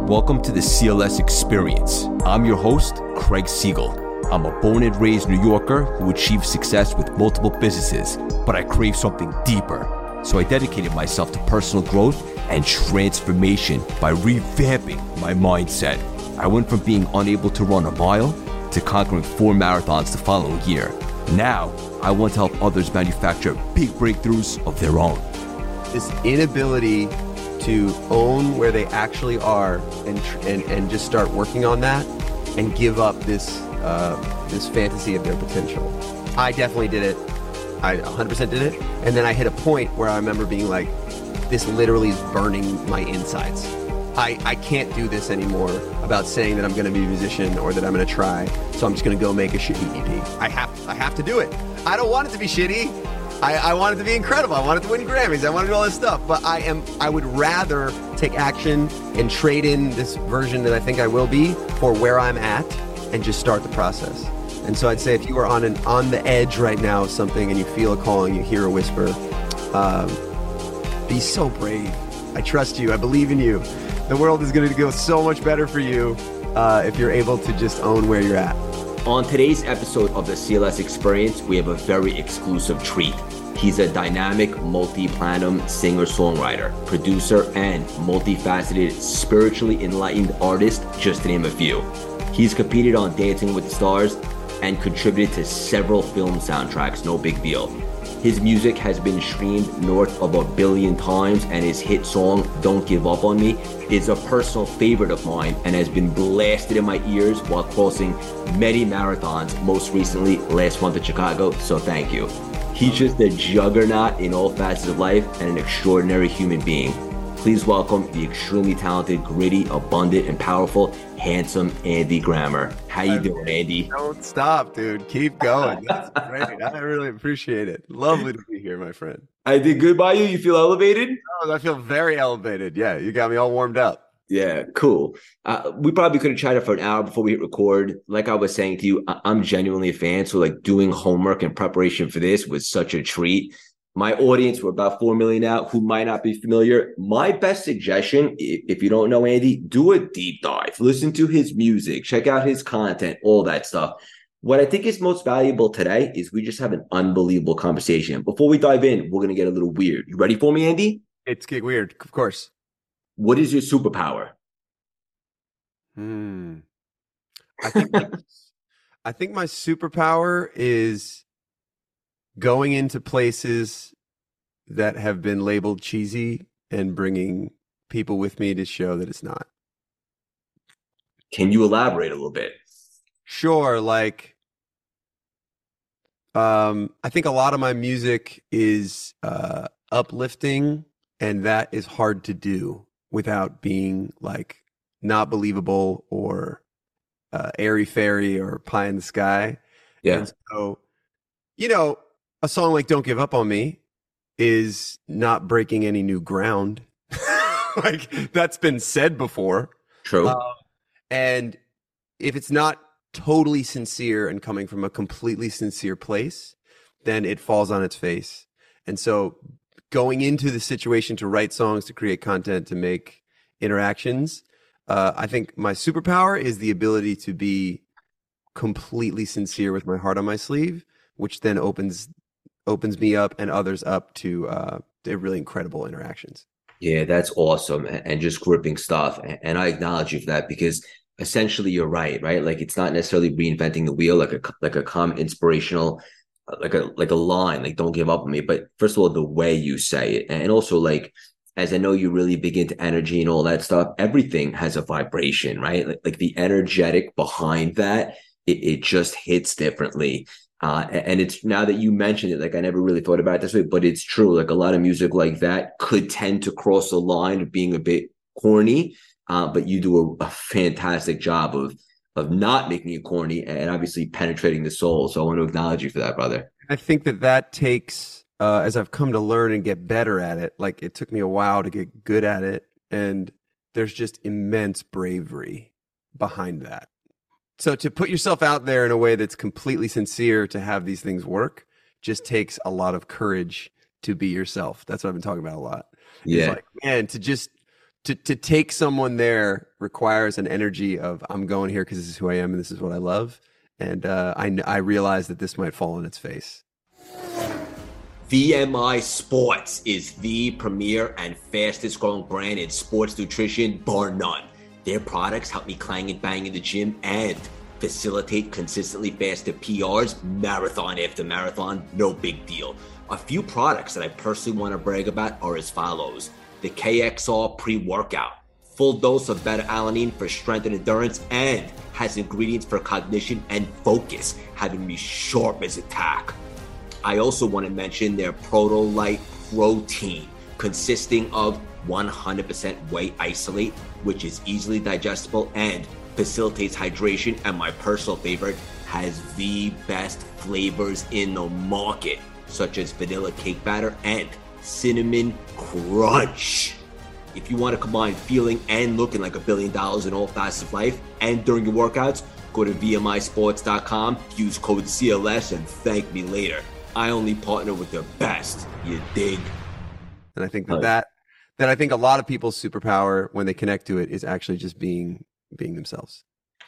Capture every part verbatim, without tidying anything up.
Welcome to the C L S Experience. I'm your host, Craig Siegel. I'm a born and raised New Yorker who achieved success with multiple businesses, but I crave something deeper. So I dedicated myself to personal growth and transformation by revamping my mindset. I went from being unable to run a mile to conquering four marathons the following year. Now, I want to help others manufacture big breakthroughs of their own. This inability to own where they actually are and and, and just start working on that and give up this uh, this fantasy of their potential. I definitely did it. I one hundred percent did it. And then I hit a point where I remember being like, this literally is burning my insides. I, I can't do this anymore about saying that I'm going to be a musician or that I'm going to try. So I'm just going to go make a shitty E P. I have, I have to do it. I don't want it to be shitty. I, I want it to be incredible. I want it to win Grammys. I want to do all this stuff. But I am. I would rather take action and trade in this version that I think I will be for where I'm at and just start the process. And so I'd say if you are on an on the edge right now of something and you feel a calling, you hear a whisper, um, be so brave. I trust you. I believe in you. The world is going to go so much better for you uh, if you're able to just own where you're at. On today's episode of the C L S Experience, we have a very exclusive treat. He's a dynamic, multi-platinum singer-songwriter, producer, and multifaceted, spiritually enlightened artist, just to name a few. He's competed on Dancing with the Stars and contributed to several film soundtracks, no big deal. His music has been streamed north of a billion times, and his hit song, Don't Give Up On Me, is a personal favorite of mine and has been blasted in my ears while crossing many marathons, most recently last month in Chicago, so thank you. He's just a juggernaut in all facets of life and an extraordinary human being. Please welcome the extremely talented, gritty, abundant, and powerful, handsome Andy Grammer. How you doing, Andy? Don't stop, dude. Keep going. That's great. I really appreciate it. Lovely to be here, my friend. I did good by you? You feel elevated? Oh, I feel very elevated. Yeah, you got me all warmed up. Yeah, cool. Uh, we probably could have chatted for an hour before we hit record. Like I was saying to you, I- I'm genuinely a fan. So like doing homework and preparation for this was such a treat. My audience, we're about four million now, who might not be familiar. My best suggestion, if you don't know Andy, do a deep dive. Listen to his music, check out his content, all that stuff. What I think is most valuable today is we just have an unbelievable conversation. Before we dive in, we're going to get a little weird. You ready for me, Andy? It's get weird, of course. What is your superpower? Hmm. I think my, I think my superpower is going into places that have been labeled cheesy and bringing people with me to show that it's not. Can you elaborate a little bit? Sure. Like, um, I think a lot of my music is uh, uplifting, and that is hard to do without being like not believable or uh, airy fairy or pie in the sky. Yeah. And so, you know, a song like Don't Give Up On Me is not breaking any new ground. Like that's been said before. True. Um, and if it's not totally sincere and coming from a completely sincere place, then it falls on its face. And so going into the situation to write songs, to create content, to make interactions, uh, I think my superpower is the ability to be completely sincere with my heart on my sleeve, which then opens opens me up and others up to uh, to really incredible interactions. Yeah, that's awesome. And just gripping stuff. And I acknowledge you for that because essentially you're right, right? Like it's not necessarily reinventing the wheel, like a like a common inspirational, like a like a line, like don't give up on me. But first of all, the way you say it, and also like, as I know you really big into energy and all that stuff, everything has a vibration, right? Like, like the energetic behind that, it, it just hits differently. Uh, and it's now that you mentioned it, like I never really thought about it this way, but it's true. Like a lot of music like that could tend to cross the line of being a bit corny, uh, but you do a, a fantastic job of of not making it corny and obviously penetrating the soul. So I want to acknowledge you for that, brother. I think that that takes, uh, as I've come to learn and get better at it, like it took me a while to get good at it. And there's just immense bravery behind that. So to put yourself out there in a way that's completely sincere to have these things work just takes a lot of courage to be yourself. That's what I've been talking about a lot. Yeah. It's like, man, to just to to take someone there requires an energy of I'm going here because this is who I am and this is what I love. And uh, I I realize that this might fall on its face. V M I Sports is the premier and fastest growing brand in sports nutrition, bar none. Their products help me clang and bang in the gym and facilitate consistently faster P Rs, marathon after marathon, no big deal. A few products that I personally want to brag about are as follows. The K X R pre-workout, full dose of beta-alanine for strength and endurance, and has ingredients for cognition and focus, having me sharp as a tack. I also want to mention their Proto-Lite protein, consisting of one hundred percent whey isolate, which is easily digestible and facilitates hydration, and my personal favorite, has the best flavors in the market, such as vanilla cake batter and cinnamon crunch. If you want to combine feeling and looking like a billion dollars in all facets of life and during your workouts, go to V M I sports dot com, use code C L S, and thank me later. I only partner with the best, you dig? And I think that, that that I think a lot of people's superpower when they connect to it is actually just being being themselves.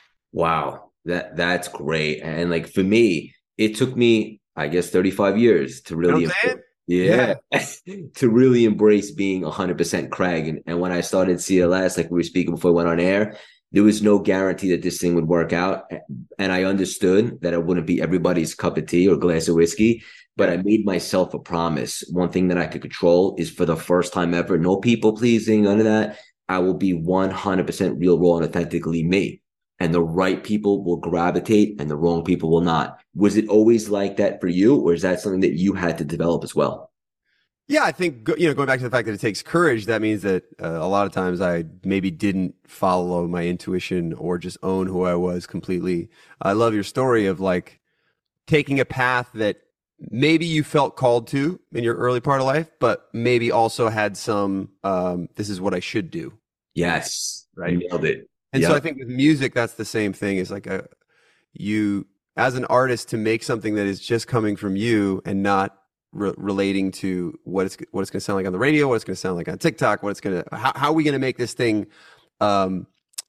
Wow, that that's great. And like for me, it took me, I guess, thirty-five years to really, you know what I'm yeah, yeah. to really embrace being one hundred percent Craig. And, and when I started C L S, like we were speaking before we went on air, there was no guarantee that this thing would work out. And I understood that it wouldn't be everybody's cup of tea or glass of whiskey. But I made myself a promise. One thing that I could control is, for the first time ever, no people pleasing, none of that. I will be one hundred percent real, raw, and authentically me. And the right people will gravitate and the wrong people will not. Was it always like that for you, or is that something that you had to develop as well? Yeah, I think, you know, going back to the fact that it takes courage, that means that uh, a lot of times I maybe didn't follow my intuition or just own who I was completely. I love your story of like taking a path that maybe you felt called to in your early part of life, but maybe also had some, um, this is what I should do. Yes. Right. Nailed it. And yep. so I think with music, that's the same thing. It's like a, you, as an artist, to make something that is just coming from you and not re- relating to what it's, what it's going to sound like on the radio, what it's going to sound like on TikTok, what it's going to, how, how are we going to make this thing, um,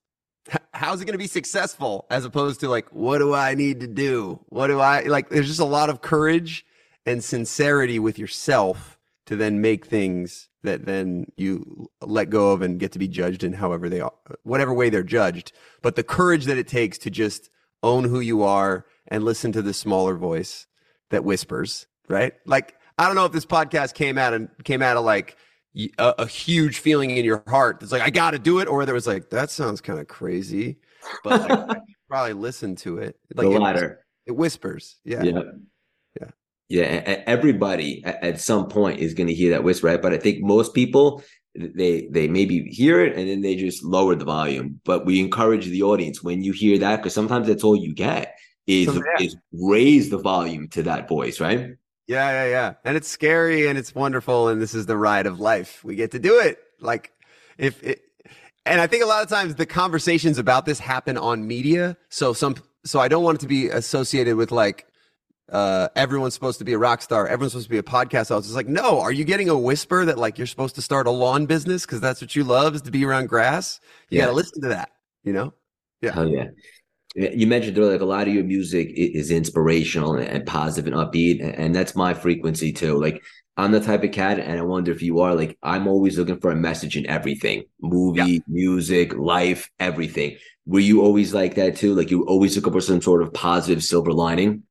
how's it going to be successful, as opposed to like, what do I need to do? What do I like? There's just a lot of courage and sincerity with yourself to then make things that then you let go of and get to be judged in however they are, whatever way they're judged. But the courage that it takes to just own who you are and listen to the smaller voice that whispers, right? Like, I don't know if this podcast came out and came out of like, A, a huge feeling in your heart that's like, I got to do it, or there was like, that sounds kind of crazy, but like, probably listen to it. Like the it, latter. It whispers. Yeah. Yeah. Yeah. Yeah. Everybody at some point is going to hear that whisper, right? But I think most people, they they maybe hear it and then they just lower the volume. But we encourage the audience, when you hear that, because sometimes that's all you get is, so, yeah. is raise the volume to that voice, right? Yeah, yeah, yeah. And it's scary and it's wonderful. And this is the ride of life. We get to do it. Like if it, and I think a lot of times the conversations about this happen on media. So some, so I don't want it to be associated with like, uh, everyone's supposed to be a rock star. Everyone's supposed to be a podcast host. It's like, no, are you getting a whisper that like you're supposed to start a lawn business because that's what you love, is to be around grass? You yeah. got to listen to that, you know? Yeah. Oh, yeah. You mentioned earlier, like a lot of your music is inspirational and positive and upbeat, and that's my frequency too. Like, I'm the type of cat, and I wonder if you are, like, I'm always looking for a message in everything, movie, yeah. music, life, everything. Were you always like that too? Like, you always looking for some sort of positive silver lining?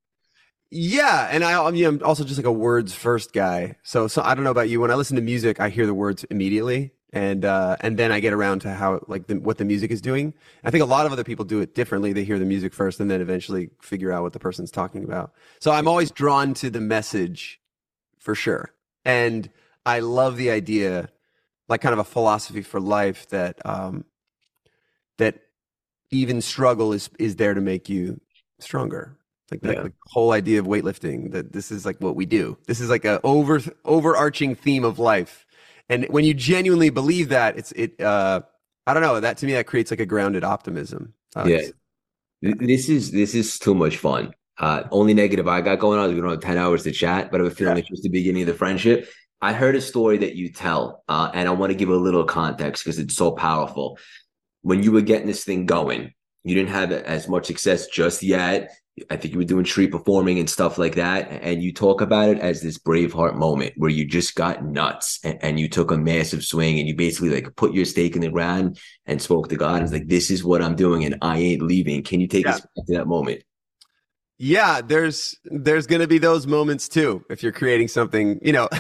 Yeah, and I, I mean, I'm also just like a words first guy. So, so I don't know about you. When I listen to music, I hear the words immediately. And uh, and then I get around to how like the, what the music is doing. I think a lot of other people do it differently. They hear the music first and then eventually figure out what the person's talking about. So I'm always drawn to the message, for sure. And I love the idea, like kind of a philosophy for life, that um, that even struggle is is there to make you stronger. Like the, yeah. the whole idea of weightlifting, that this is like what we do. This is like a over overarching theme of life. And when you genuinely believe that, it's it. Uh, I don't know. That to me, that creates like a grounded optimism. Uh, yeah, this is this is too much fun. Uh, only negative I got going on is we don't have ten hours to chat, but I have a feeling yeah. it's just the beginning of the friendship. I heard a story that you tell, uh, and I want to give a little context because it's so powerful. When you were getting this thing going, you didn't have as much success just yet. I think you were doing street performing and stuff like that. And you talk about it as this Braveheart moment where you just got nuts and, and you took a massive swing and you basically like put your stake in the ground and spoke to God. And it's like, this is what I'm doing and I ain't leaving. Can you take yeah. us back to that moment? Yeah, there's there's going to be those moments too. If you're creating something, you know,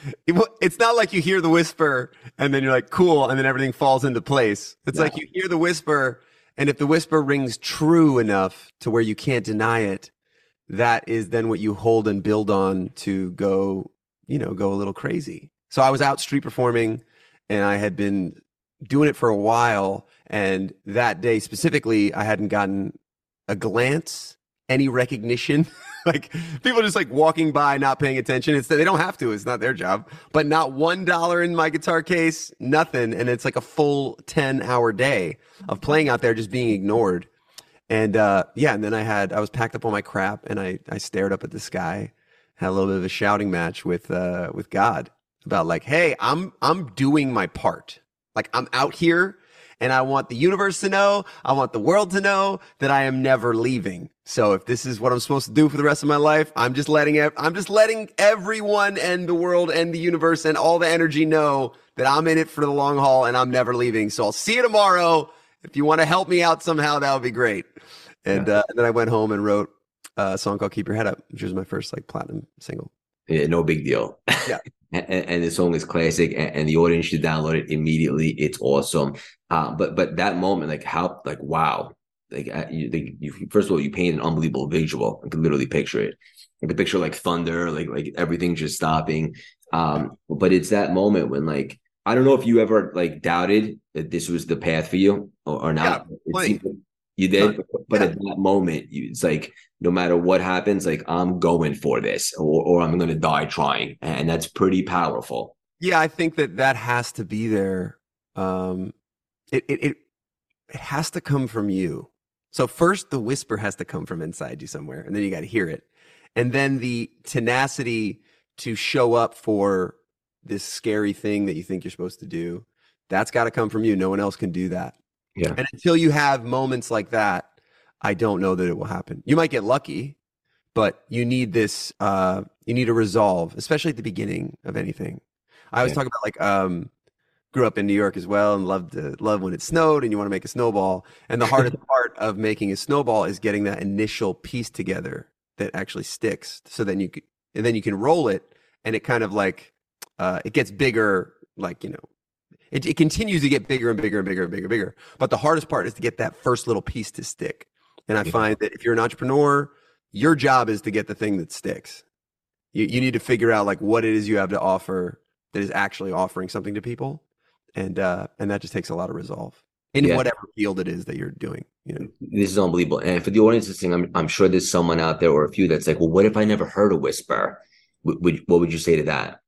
it's not like you hear the whisper and then you're like, cool. And then everything falls into place. It's yeah. like you hear the whisper. And if the whisper rings true enough to where you can't deny it, that is then what you hold and build on to go, you know, go a little crazy. So I was out street performing and I had been doing it for a while. And that day specifically, I hadn't gotten a glance, any recognition. Like people just like walking by, not paying attention. It's they don't have to. It's not their job. But not one dollar in my guitar case, nothing. And it's like a full ten hour day of playing out there, just being ignored. And uh, yeah, and then I had I was packed up on my crap, and I I stared up at the sky, had a little bit of a shouting match with uh, with God about like, hey, I'm I'm doing my part. Like I'm out here. And I want the universe to know, I want the world to know that I am never leaving. So if this is what I'm supposed to do for the rest of my life, I'm just letting I'm just letting everyone and the world and the universe and all the energy know that I'm in it for the long haul and I'm never leaving. So I'll see you tomorrow. If you want to help me out somehow, that would be great. And, yeah. uh, and then I went home and wrote a song called Keep Your Head Up, which was my first like platinum single. Yeah, no big deal. Yeah. and, and the song is classic, and, and the audience should download it immediately. It's awesome. Uh, but but that moment, like how, like wow, like uh, you, like you, first of all, you paint an unbelievable visual. I can literally picture it. I can picture like thunder, like like everything just stopping. Um, but it's that moment when like I don't know if you ever like doubted that this was the path for you or, or not. Yeah, it you did, but, but yeah. at that moment, you, it's like no matter what happens, like I'm going for this, or or I'm going to die trying, and that's pretty powerful. Yeah, I think that that has to be there. Um, it it it it has to come from you. So first, the whisper has to come from inside you somewhere, and then you got to hear it, and then the tenacity to show up for this scary thing that you think you're supposed to do. That's got to come from you. No one else can do that. Yeah. And until you have moments like that, I don't know that it will happen. You might get lucky, but you need this, uh, you need a resolve, especially at the beginning of anything. I always yeah. talk about like, um, grew up in New York as well and loved to, love when it snowed and you want to make a snowball. And the hardest part of making a snowball is getting that initial piece together that actually sticks. So then you can, and then you can roll it and it kind of like, uh, it gets bigger, like, you know, It, it continues to get bigger and bigger and bigger and bigger and bigger. But the hardest part is to get that first little piece to stick. And I yeah. find that if you're an entrepreneur, your job is to get the thing that sticks. You, you need to figure out like what it is you have to offer that is actually offering something to people. And uh, and that just takes a lot of resolve in yeah. whatever field it is that you're doing. You know, this is unbelievable. And for the audience listening, I'm, I'm sure there's someone out there or a few that's like, well, what if I never heard a whisper? Would, would, what would you say to that?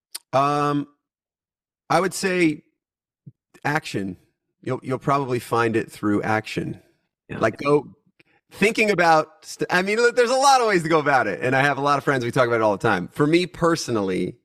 Um, I would say action. You'll you'll probably find it through action. Yeah. Like go thinking about. St- I mean, there's a lot of ways to go about it, and I have a lot of friends. We talk about it all the time. For me personally,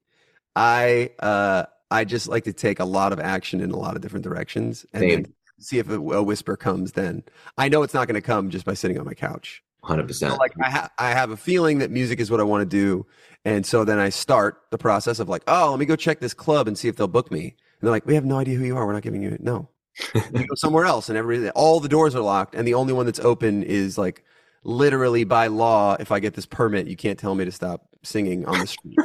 I uh I just like to take a lot of action in a lot of different directions, and Same. then see if a, a whisper comes. Then I know it's not going to come just by sitting on my couch. one hundred percent. So like I have I have a feeling that music is what I want to do, and so then I start the process of like, oh, let me go check this club and see if they'll book me. And they're like, we have no idea who you are. We're not giving you it. No. You go somewhere else and every all the doors are locked. And the only one that's open is like literally by law. If I get this permit, you can't tell me to stop singing on the street.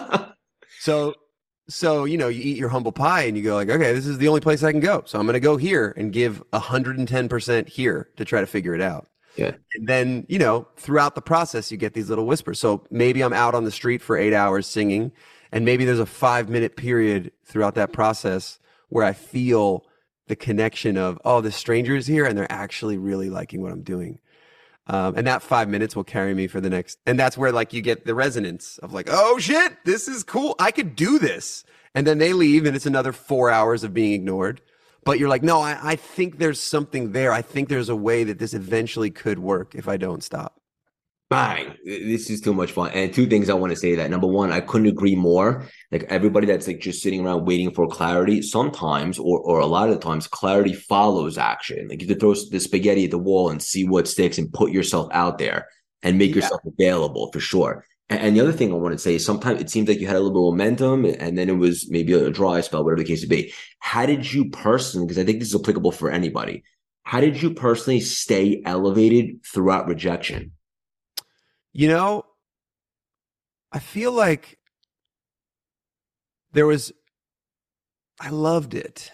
so, so, you know, you eat your humble pie and you go like, okay, this is the only place I can go. So I'm going to go here and give one hundred ten percent here to try to figure it out. Yeah. And then, you know, throughout the process, you get these little whispers. So maybe I'm out on the street for eight hours singing. And maybe there's a five minute period throughout that process where I feel the connection of, oh, this stranger is here and they're actually really liking what I'm doing. Um, and that five minutes will carry me for the next. And that's where like you get the resonance of like, oh shit, this is cool. I could do this. And then they leave and it's another four hours of being ignored. But you're like, no, I, I think there's something there. I think there's a way that this eventually could work if I don't stop. Bang. This is too much fun. And two things I want to say to that. Number one, I couldn't agree more. Like everybody that's like just sitting around waiting for clarity, sometimes or or a lot of the times, clarity follows action. Like you have to throw the spaghetti at the wall and see what sticks and put yourself out there and make Yeah. yourself available for sure. And, and the other thing I want to say is sometimes it seems like you had a little bit of momentum and then it was maybe a dry spell, whatever the case may be. How did you personally, because I think this is applicable for anybody, how did you personally stay elevated throughout rejection? You know, I feel like there was, I loved it.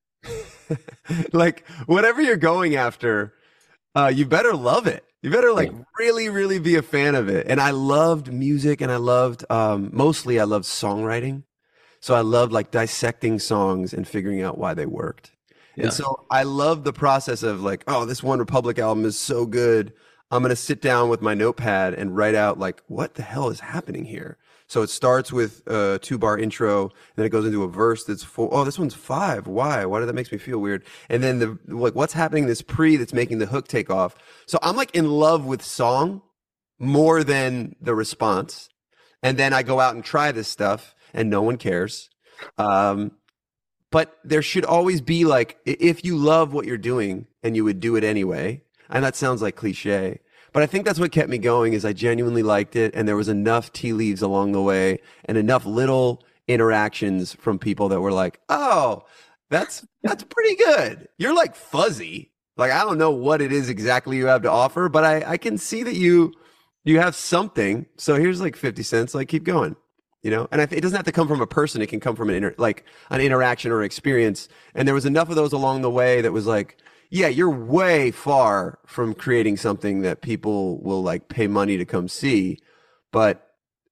Like whatever you're going after, uh, you better love it. You better like really, really be a fan of it. And I loved music and I loved, um, mostly I loved songwriting. So I loved like dissecting songs and figuring out why they worked. Yeah. And so I love the process of like, oh, this One Republic album is so good. I'm going to sit down with my notepad and write out like, what the hell is happening here? So it starts with a two bar intro, and then it goes into a verse that's four. Oh, this one's five. Why? Why did that makes me feel weird? And then the like, what's happening in this pre that's making the hook take off? So I'm like in love with song more than the response. And then I go out and try this stuff, and no one cares. Um, but there should always be like, if you love what you're doing and you would do it anyway. And that sounds like cliche, but I think that's what kept me going is I genuinely liked it. And there was enough tea leaves along the way and enough little interactions from people that were like, oh, that's, that's pretty good. You're like fuzzy. Like, I don't know what it is exactly you have to offer, but I, I can see that you, you have something. So here's like fifty cents, like keep going, you know? And I th- it doesn't have to come from a person. It can come from an inter- like an interaction or experience. And there was enough of those along the way that was like, yeah, you're way far from creating something that people will like pay money to come see, but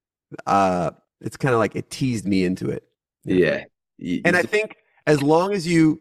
uh, it's kind of like it teased me into it. Yeah. And I think as long as you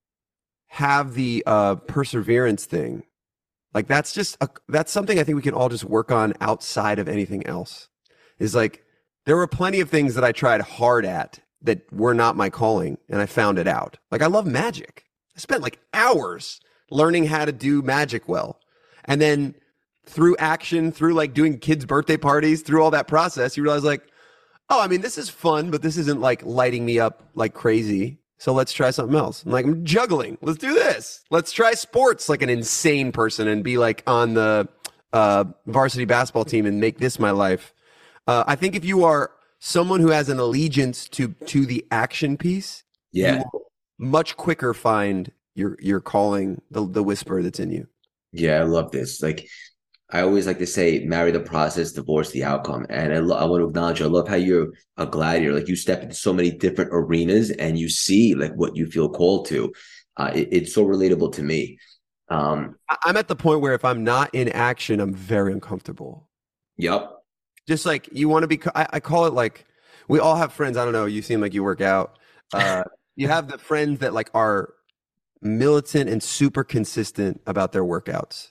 have the uh, perseverance thing, like that's just a, that's something I think we can all just work on outside of anything else. Is like there were plenty of things that I tried hard at that were not my calling, and I found it out. Like I love magic. I spent like hours learning how to do magic well. And then through action, through like doing kids' birthday parties, through all that process, you realize like, oh, I mean, this is fun, but this isn't like lighting me up like crazy. So let's try something else. I'm like, I'm juggling. Let's do this. Let's try sports like an insane person and be like on the uh, varsity basketball team and make this my life. Uh, I think if you are someone who has an allegiance to to the action piece, yeah, you will much quicker find your your calling, the the whisper that's in you. Yeah, I love this. Like, I always like to say, marry the process, divorce the outcome. And I, lo- I want to acknowledge, I love how you're a gladiator. Like, you step into so many different arenas and you see like what you feel called to. Uh, it, it's so relatable to me. Um, I'm at the point where if I'm not in action, I'm very uncomfortable. Yep. Just like you want to be, I, I call it like, we all have friends. I don't know. You seem like you work out. Uh, you have the friends that like are militant and super consistent about their workouts.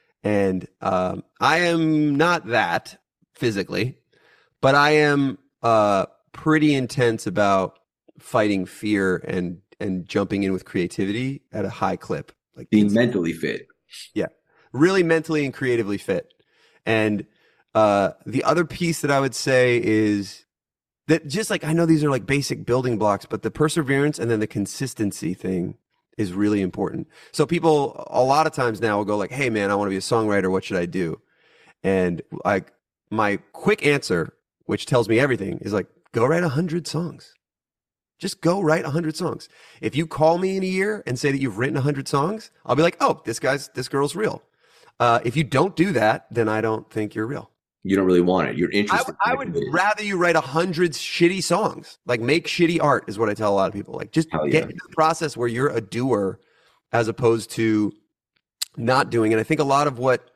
And um, I am not that physically, but I am uh, pretty intense about fighting fear and and jumping in with creativity at a high clip. Like being mentally fit. Yeah, really mentally and creatively fit. And uh, the other piece that I would say is that just like, I know these are like basic building blocks, but the perseverance and then the consistency thing is really important. So people a lot of times now will go like, hey man, I want to be a songwriter. What should I do? And like my quick answer, which tells me everything, is like, go write a hundred songs. Just go write a hundred songs. If you call me in a year and say that you've written a hundred songs, I'll be like, oh, this guy's, this girl's real. Uh, if you don't do that, then I don't think you're real. You don't really want it. You're interested. I, I would rather you write a hundred shitty songs. Like make shitty art is what I tell a lot of people. Like just Hell get yeah. into the process where you're a doer as opposed to not doing. And I think a lot of what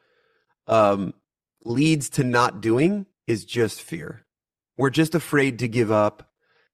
um, leads to not doing is just fear. We're just afraid to give up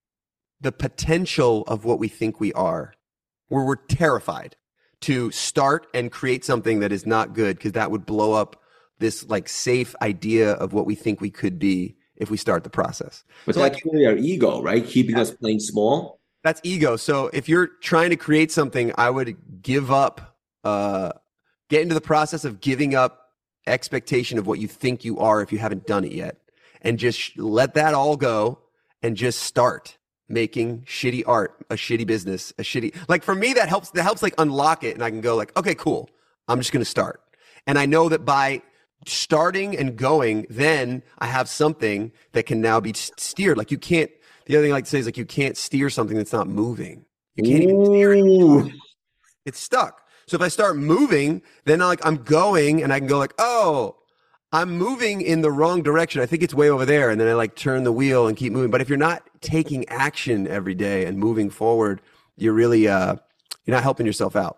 the potential of what we think we are. Where we're terrified to start and create something that is not good because that would blow up this like safe idea of what we think we could be if we start the process. But so that's like, really our ego, right? Keeping yeah. us playing small. That's ego. So if you're trying to create something, I would give up, uh, get into the process of giving up expectation of what you think you are if you haven't done it yet. And just let that all go and just start making shitty art, a shitty business, a shitty, like for me, that helps, that helps like unlock it. And I can go like, okay, cool. I'm just going to start. And I know that by starting and going, then I have something that can now be steered. Like you can't, the other thing I like to say is like, you can't steer something that's not moving. You can't even steer it. It's stuck. So if I start moving, then I like I'm going and I can go like, oh, I'm moving in the wrong direction. I think it's way over there. And then I like turn the wheel and keep moving. But if you're not taking action every day and moving forward, you're really, uh, you're not helping yourself out.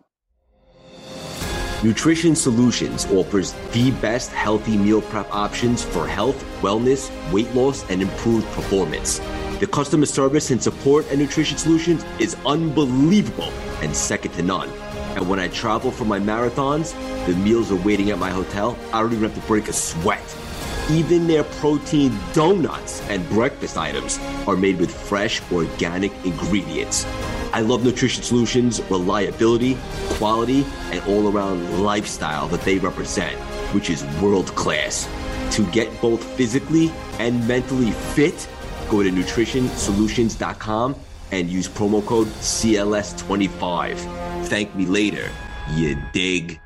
Nutrition Solutions offers the best healthy meal prep options for health, wellness, weight loss, and improved performance. The customer service and support at Nutrition Solutions is unbelievable and second to none. And when I travel for my marathons, the meals are waiting at my hotel. I don't even have to break a sweat. Even their protein donuts and breakfast items are made with fresh, organic ingredients. I love Nutrition Solutions' reliability, quality, and all-around lifestyle that they represent, which is world-class. To get both physically and mentally fit, go to nutrition solutions dot com and use promo code C L S twenty-five. Thank me later, you dig?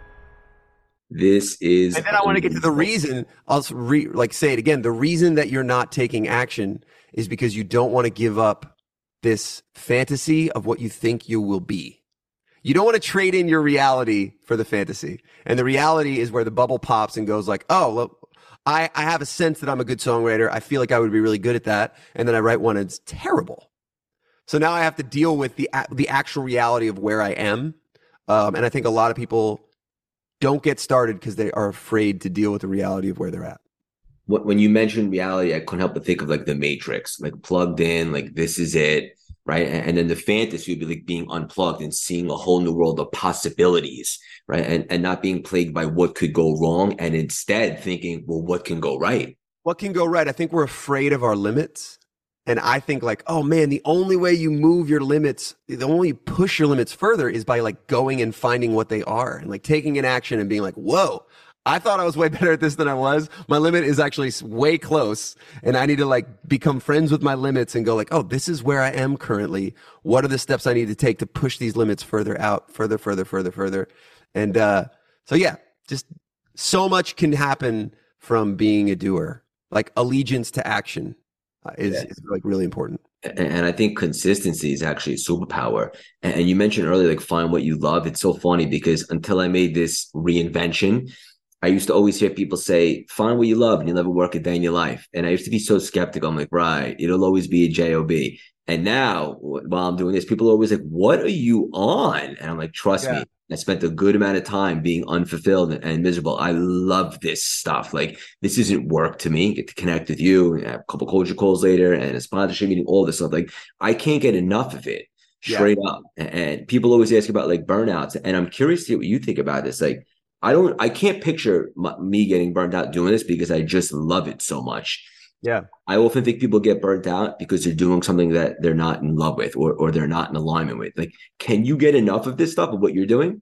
This is... And then I want to get to the reason, I'll re, like say it again, the reason that you're not taking action is because you don't want to give up this fantasy of what you think you will be. You don't want to trade in your reality for the fantasy. And the reality is where the bubble pops and goes like, oh, look, I, I have a sense that I'm a good songwriter. I feel like I would be really good at that. And then I write one and it's terrible. So now I have to deal with the the actual reality of where I am. Um, and I think a lot of people don't get started because they are afraid to deal with the reality of where they're at. When you mentioned reality, I couldn't help but think of like the Matrix, like plugged in, like this is it, right? And then the fantasy would be like being unplugged and seeing a whole new world of possibilities, right? And and not being plagued by what could go wrong, and instead thinking, well, what can go right? What can go right? I think we're afraid of our limits. And I think like, oh man, the only way you move your limits, the only way you push your limits further is by like going and finding what they are and like taking an action and being like, whoa, I thought I was way better at this than I was. My limit is actually way close. And I need to like become friends with my limits and go like, oh, this is where I am currently. What are the steps I need to take to push these limits further out, further, further, further, further. And uh, so, yeah, just so much can happen from being a doer, like allegiance to action. Uh, is, yeah. is like really important. And I think consistency is actually a superpower. And you mentioned earlier, like find what you love. It's so funny because until I made this reinvention, I used to always hear people say, find what you love and you'll never work a day in your life. And I used to be so skeptical. I'm like, right, it'll always be a job. And now while I'm doing this, people are always like, what are you on? And I'm like, trust yeah. me. I spent a good amount of time being unfulfilled and miserable. I love this stuff. Like, this isn't work to me. Get to connect with you, and have a couple culture calls later and a sponsorship meeting, all this stuff. Like, I can't get enough of it, straight yeah. up. And people always ask about like burnouts. And I'm curious to hear what you think about this. Like, I don't, I can't picture my, me getting burnt out doing this because I just love it so much. Yeah. I often think people get burnt out because they're doing something that they're not in love with or or they're not in alignment with. Like, can you get enough of this stuff of what you're doing?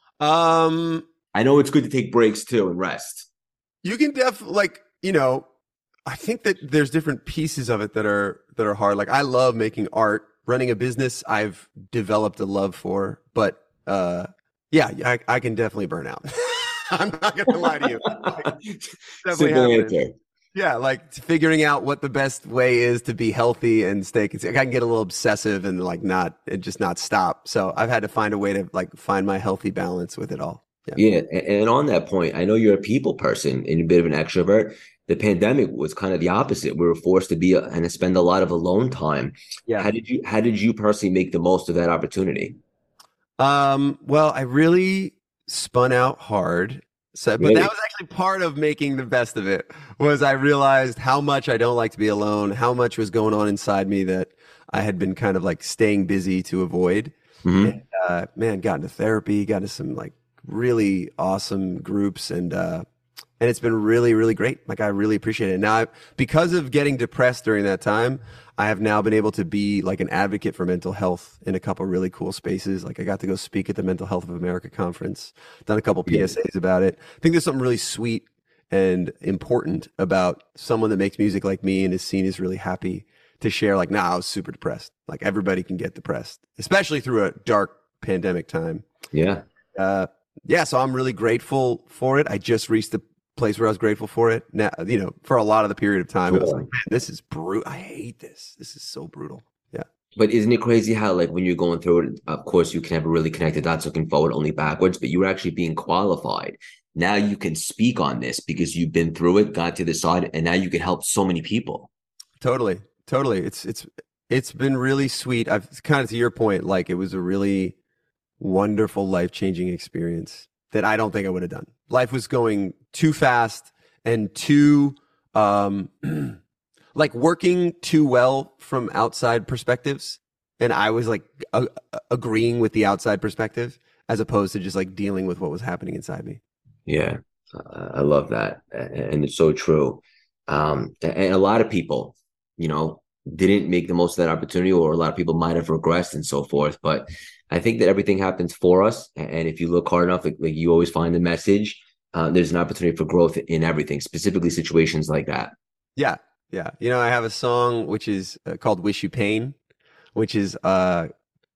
Um, I know it's good to take breaks too and rest. You can definitely, like, you know, I think that there's different pieces of it that are that are hard. Like, I love making art. Running a business, I've developed a love for, but uh, yeah, I, I can definitely burn out. I'm not going to lie to you. Like, Simple answer. Yeah, like figuring out what the best way is to be healthy and stay. I can get a little obsessive and like not and just not stop. So I've had to find a way to like find my healthy balance with it all. Yeah. yeah, and on that point, I know you're a people person and a bit of an extrovert. The pandemic was kind of the opposite. We were forced to be a, and to spend a lot of alone time. Yeah. How did you How did you personally make the most of that opportunity? Um. Well, I really spun out hard. So, but really? That was actually part of making the best of it. Was I realized how much I don't like to be alone, how much was going on inside me that I had been kind of like staying busy to avoid. Mm-hmm. And, uh, man, got into therapy, got into some like really awesome groups, and uh, and it's been really, really great. Like I really appreciate it. Now, I, because of getting depressed during that time, I have now been able to be like an advocate for mental health in a couple really cool spaces. Like I got to go speak at the Mental Health of America conference, done a couple P S As about it. I think there's something really sweet and important about someone that makes music like me and is seen as really happy to share like, nah, I was super depressed. Like everybody can get depressed, especially through a dark pandemic time. Yeah. Uh, yeah. So I'm really grateful for it. I just reached the place where I was grateful for it. Now, you know, for a lot of the period of time, sure. I was like, man, this is brutal. I hate this. This is so brutal. Yeah. But isn't it crazy how like when you're going through it, of course you can never really connect the dots looking forward, only backwards, but you were actually being qualified. Now you can speak on this because you've been through it, got to the side, and now you can help so many people. Totally. Totally. It's, it's, it's been really sweet. I've kind of to your point, like it was a really wonderful, life-changing experience that I don't think I would have done. Life was going too fast and too, um, like working too well from outside perspectives. And I was like a- agreeing with the outside perspective as opposed to just like dealing with what was happening inside me. Yeah, uh, I love that. And it's so true. Um, and a lot of people, you know, didn't make the most of that opportunity, or a lot of people might have regressed and so forth. But I think that everything happens for us. And if you look hard enough, like, like you always find the message, uh, there's an opportunity for growth in everything, specifically situations like that. Yeah. Yeah. You know, I have a song which is uh, called Wish You Pain, which is uh,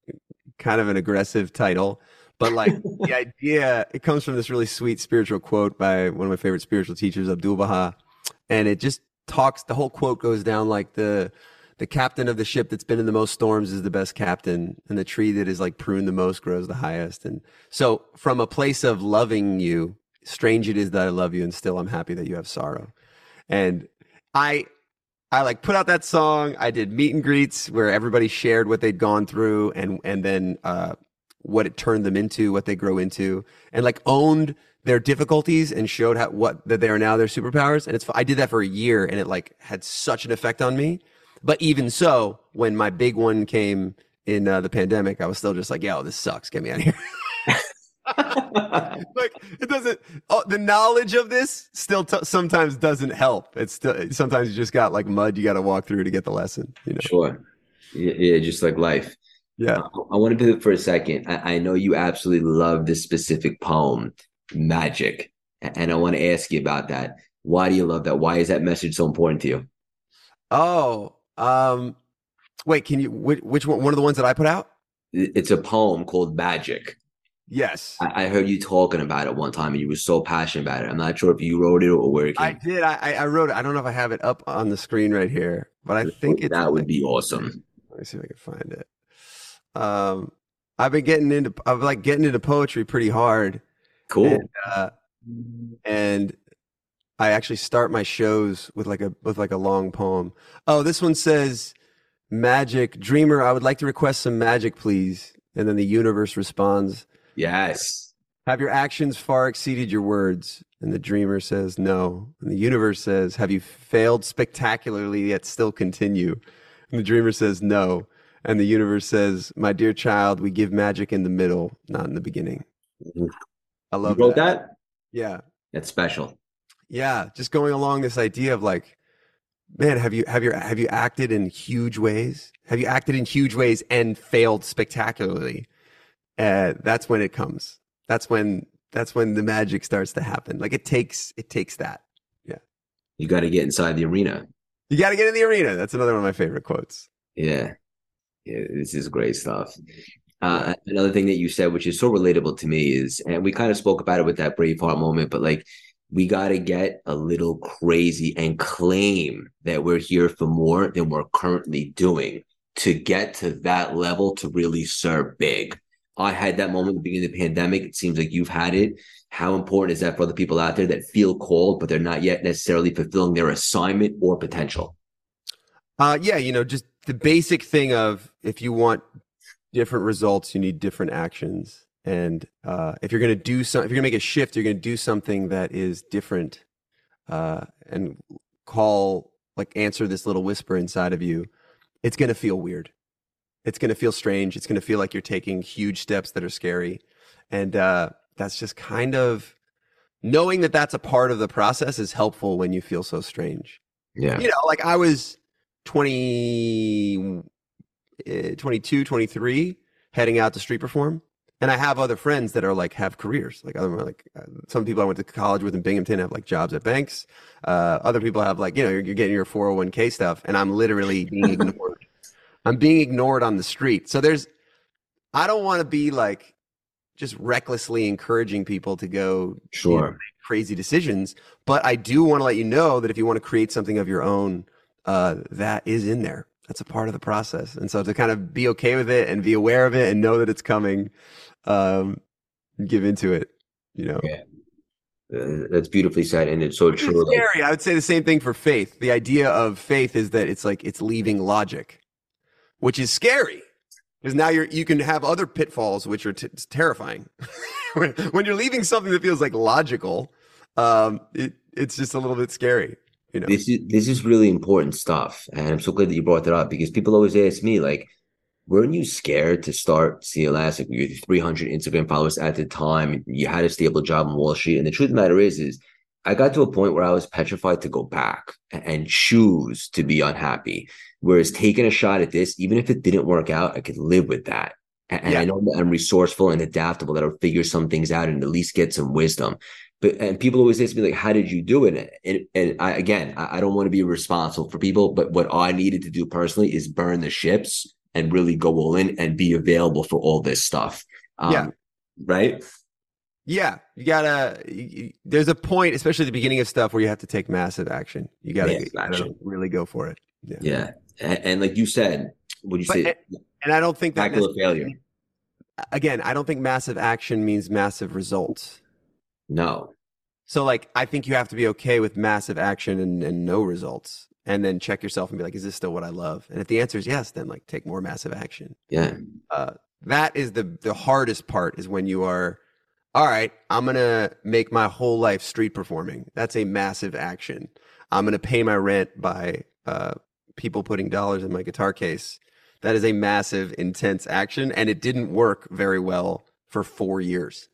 kind of an aggressive title. But like the idea, it comes from this really sweet spiritual quote by one of my favorite spiritual teachers, Abdul Baha. And it just talks, the whole quote goes down like the, the captain of the ship that's been in the most storms is the best captain, and the tree that is like pruned the most grows the highest. And so from a place of loving you, strange it is that I love you, and still I'm happy that you have sorrow. And I, I like put out that song. I did meet and greets where everybody shared what they'd gone through and, and then, uh, what it turned them into, what they grow into, and like owned their difficulties and showed how, what, that they are now their superpowers. And it's, I did that for a year and it like had such an effect on me. But even so, when my big one came in uh, the pandemic, I was still just like, yo, this sucks. Get me out of here. Like it doesn't, oh, the knowledge of this still t- sometimes doesn't help. It's still, sometimes you just got like mud you got to walk through to get the lesson, you know? Sure. Yeah, yeah, just like life. Yeah. Uh, I want to pivot for a second. I, I know you absolutely love this specific poem, Magic. And I want to ask you about that. Why do you love that? Why is that message so important to you? Oh, um, wait, can you, which, which one, one of the ones that I put out? It's a poem called Magic. Yes. I, I heard you talking about it one time and you were so passionate about it. I'm not sure if you wrote it or where it came I did. I, I wrote it. I don't know if I have it up on the screen right here, but I think it's, that would be awesome. Let me see if I can find it. Um, I've been getting into, I've like getting into poetry pretty hard. Cool. And, uh, and I actually start my shows with like a, with like a long poem. Oh, this one says, magic dreamer. I would like to request some magic, please. And then the universe responds, yes. Have your actions far exceeded your words? And the dreamer says, no. And the universe says, have you failed spectacularly yet still continue? And the dreamer says, no. And the universe says, my dear child, we give magic in the middle, not in the beginning. I love you wrote that. that. Yeah. That's special. Yeah. Just going along this idea of like, man, have you, have you, have you acted in huge ways? Have you acted in huge ways and failed spectacularly? Uh, that's when it comes. That's when, that's when the magic starts to happen. Like it takes, it takes that. Yeah. You got to get inside the arena. You got to get in the arena. That's another one of my favorite quotes. Yeah. Yeah. This is great stuff. Uh, another thing that you said, which is so relatable to me is, and we kind of spoke about it with that Braveheart moment, but like, we got to get a little crazy and claim that we're here for more than we're currently doing to get to that level to really serve big. I had that moment at the beginning of the pandemic. It seems like you've had it. How important is that for the people out there that feel called, but they're not yet necessarily fulfilling their assignment or potential? Uh, yeah, you know, just the basic thing of if you want different results, you need different actions. And uh, if you're going to do something, if you're going to make a shift, you're going to do something that is different uh, and call, like answer this little whisper inside of you. It's going to feel weird. It's going to feel strange. It's going to feel like you're taking huge steps that are scary. And uh, that's just kind of knowing that that's a part of the process is helpful when you feel so strange. Yeah. You know, like I was twenty, uh, twenty-two, twenty-three heading out to street perform. And I have other friends that are like, have careers. Like other, like uh, some people I went to college with in Binghamton have like jobs at banks. Uh, other people have like, you know, you're, you're getting your four oh one k stuff. And I'm literally being ignored. I'm being ignored on the street. So there's, I don't want to be like just recklessly encouraging people to go Sure. you know, make crazy decisions. But I do want to let you know that if you want to create something of your own, uh, that is in there. That's a part of the process. And so to kind of be okay with it and be aware of it and know that it's coming, um, give into it, you know. Yeah. Uh, that's beautifully said. And it's so Which is true. scary. Like, I would say the same thing for faith. The idea of faith is that it's like it's leaving logic, which is scary because now you're you can have other pitfalls which are t- terrifying. when, when you're leaving something that feels like logical, um, it, it's just a little bit scary. You know, this is this is really important stuff, and I'm so glad that you brought that up because people always ask me like, weren't you scared to start C L S? Like, you had three hundred Instagram followers at the time. You had a stable job on Wall Street. And the truth of the matter is, is I got to a point where I was petrified to go back and choose to be unhappy. Whereas taking a shot at this, even if it didn't work out, I could live with that. And Yeah. I know that I'm resourceful and adaptable, that I'll figure some things out and at least get some wisdom. But and people always ask me, like, how did you do it? And, and I, again, I, I don't want to be responsible for people, but what I needed to do personally is burn the ships and really go all in and be available for all this stuff. Um, Yeah. Right? Yeah, you gotta. You, there's a point, especially at the beginning of stuff, where you have to take massive action. You gotta, Massive you gotta action. really go for it. Yeah, Yeah. And, and like you said, would you But- say and I don't think that tackle a failure? again, I don't think massive action means massive results. No. So, like, I think you have to be okay with massive action and, and no results, and then check yourself and be like, is this still what I love? And if the answer is yes, then like take more massive action. Yeah. Uh, that is the the hardest part, is when you are, all right, I'm gonna make my whole life street performing. That's a massive action. I'm gonna pay my rent by uh, people putting dollars in my guitar case. That is a massive, intense action, and it didn't work very well for four years.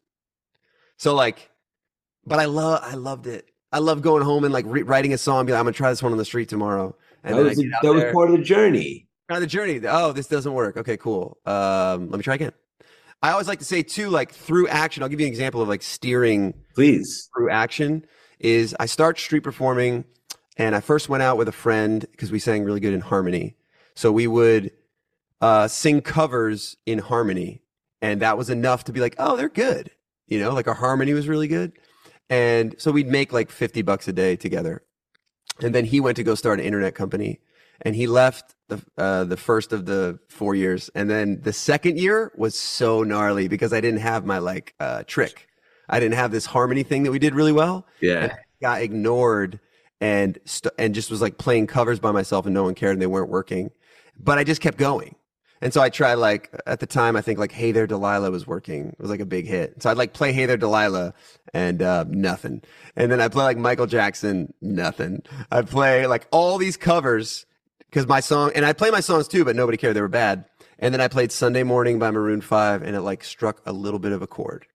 So like, but I love, I loved it. I love going home and like re- writing a song, and be like, I'm gonna try this one on the street tomorrow. And That then I was, get out that was there. part of the journey. Kind of the journey. Oh, this doesn't work. Okay, cool. Um, let me try again. I always like to say too, like through action, I'll give you an example of like steering Please. through action is I start street performing, and I first went out with a friend because we sang really good in harmony. So we would uh, sing covers in harmony, and that was enough to be like, oh, they're good. You know, like our harmony was really good. And so we'd make like fifty bucks a day together. And then he went to go start an internet company, and he left the uh, the first of the four years. And then the second year was so gnarly because I didn't have my like uh, trick. I didn't have this harmony thing that we did really well. Yeah. And I got ignored and st- and just was like playing covers by myself, and no one cared and they weren't working. But I just kept going. And so I tried, like, at the time, I think like Hey There Delilah was working. It was like a big hit. So I'd like play Hey There Delilah and uh, nothing. And then I play like Michael Jackson, nothing. I'd play like all these covers because my song, and I play my songs too, but nobody cared. They were bad. And then I played Sunday Morning by Maroon five, and it like struck a little bit of a chord.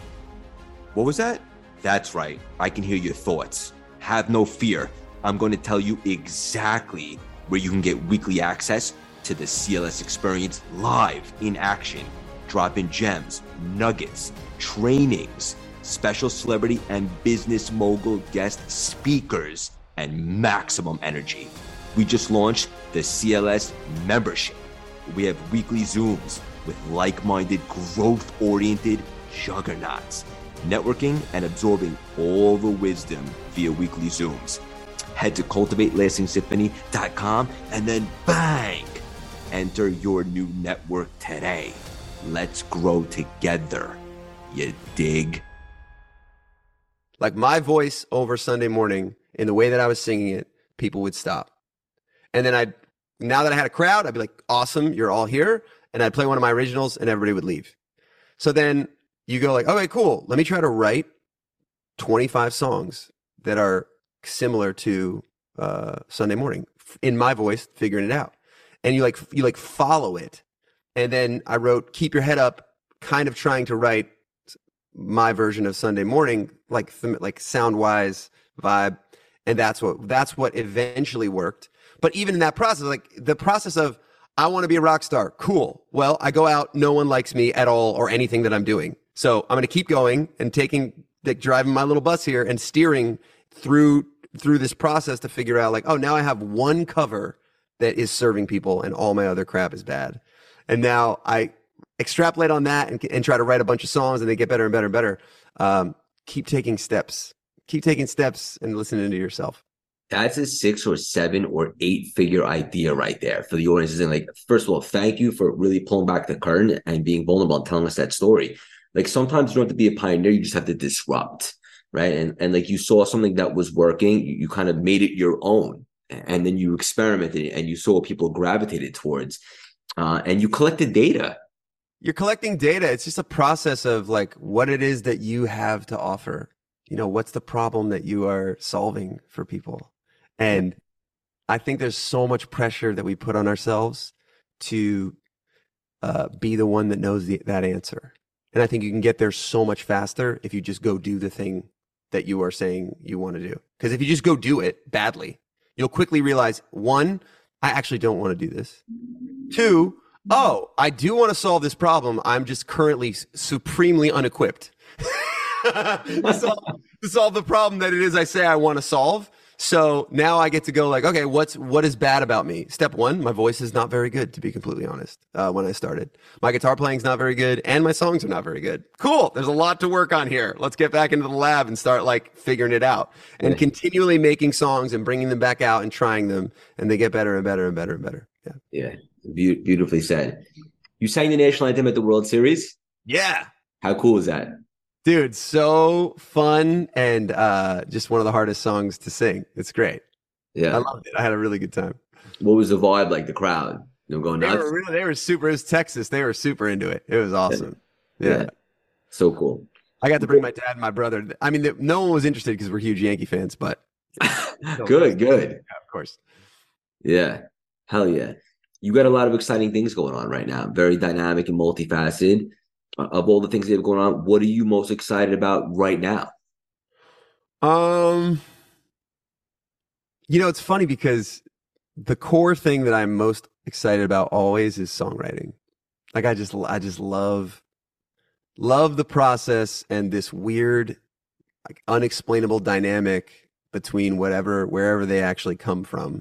What was that? That's right. I can hear your thoughts. Have no fear. I'm going to tell you exactly where you can get weekly access to the C L S experience live in action. Drop in gems, nuggets, trainings, special celebrity and business mogul guest speakers, and maximum energy. We just launched the C L S membership. We have weekly Zooms with like-minded, growth-oriented juggernauts, networking and absorbing all the wisdom via weekly Zooms. Head to cultivate lasting symphony dot com and then bang! Enter your new network today. Let's grow together. You dig? Like my voice over Sunday Morning, in the way that I was singing it, people would stop. And then I'd, now that I had a crowd, I'd be like, awesome, you're all here. And I'd play one of my originals and everybody would leave. So then you go like, okay, cool. Let me try to write twenty-five songs that are similar to uh, Sunday Morning in my voice, figuring it out. And you like, you like follow it. And then I wrote Keep Your Head Up, kind of trying to write my version of Sunday morning, like like sound wise, vibe, and that's what that's what eventually worked. But even in that process, like the process of I want to be a rock star, cool. Well, I go out, no one likes me at all or anything that I'm doing, so I'm going to keep going and taking like driving my little bus here and steering through through this process to figure out like, oh, now I have one cover that is serving people and all my other crap is bad. And now I extrapolate on that and, and try to write a bunch of songs and they get better and better and better. Um, keep taking steps, keep taking steps and listening to yourself. That's a six or seven or eight figure idea right there for the audience. And like, first of all, thank you for really pulling back the curtain and being vulnerable and telling us that story. Like sometimes you don't have to be a pioneer. You just have to disrupt. Right. And, and like you saw something that was working, you, you kind of made it your own. And then you experimented and you saw what people gravitated towards. Uh, and you collected data. You're collecting data. It's just a process of like what it is that you have to offer. You know, what's the problem that you are solving for people? And I think there's so much pressure that we put on ourselves to uh, be the one that knows the, that answer. And I think you can get there so much faster if you just go do the thing that you are saying you want to do. Because if you just go do it badly, you'll quickly realize, one, I actually don't want to do this. Two, oh, I do want to solve this problem. I'm just currently supremely unequipped to, solve, to solve the problem that it is I say I want to solve. So now I get to go like, okay, what's what is bad about me? Step one, my voice is not very good, to be completely honest. Uh, when I started, my guitar playing is not very good, and my songs are not very good. Cool, there's a lot to work on here. Let's get back into the lab and start like figuring it out, and yeah. continually making songs and bringing them back out and trying them, and they get better and better and better and better. Yeah, yeah, Be- beautifully said. You sang the national anthem at the World Series. Yeah, how cool is that? Dude, so fun and uh, just one of the hardest songs to sing. It's great. Yeah, I loved it. I had a really good time. What was the vibe like? The crowd, you know, going nuts. They were really, they were super. It was Texas. They were super into it. It was awesome. Yeah, yeah. yeah. So cool. I got to bring my dad and my brother. I mean, no one was interested because we're huge Yankee fans, but good, good. Yeah, of course. Yeah, hell yeah. You got a lot of exciting things going on right now. Very dynamic and multifaceted. Of all the things that have going on, what are you most excited about right now? Um, you know, it's funny because the core thing that I'm most excited about always is songwriting. Like I just, I just love, love the process and this weird, like unexplainable dynamic between whatever, wherever they actually come from.